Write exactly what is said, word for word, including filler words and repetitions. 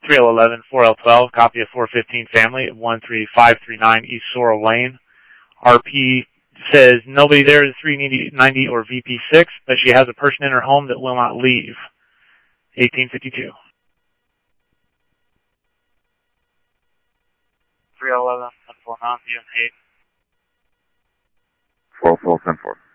three L eleven, four L twelve, copy of four fifteen family at one three five three nine East Sorrel Lane. R P says nobody there is three ninety or V P six, but she has a person in her home that will not leave. eighteen fifty-two. three L eleven, one four nine, eight. four four ten four.